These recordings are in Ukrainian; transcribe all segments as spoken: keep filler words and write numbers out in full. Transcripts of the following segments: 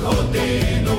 годину.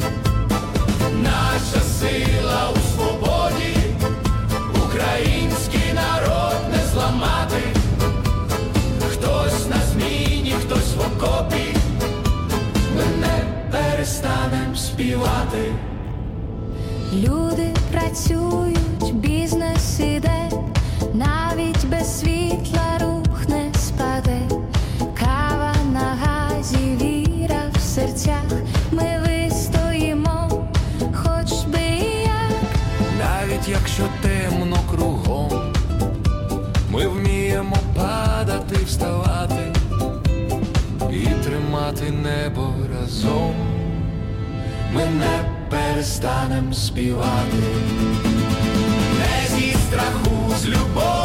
Наша сила у свободі, український народ не зламати. Хтось на зміні, хтось в окопі, ми не перестанем співати. Люди працюють, бізнес іде, навіть без світла рух не спаде. Кава на газі, віра в серцях, ми вистоїмо, хоч би як. Навіть якщо темно кругом, ми вміємо падати, вставати і тримати небо разом. Ми не перестанем співати. Не зі страху, з любові